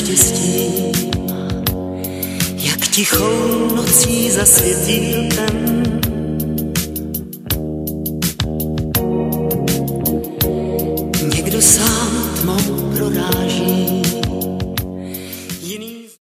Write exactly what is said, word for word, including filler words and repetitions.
štěstí, jak tichou nocí zasvětil ten. Někdo sám tmou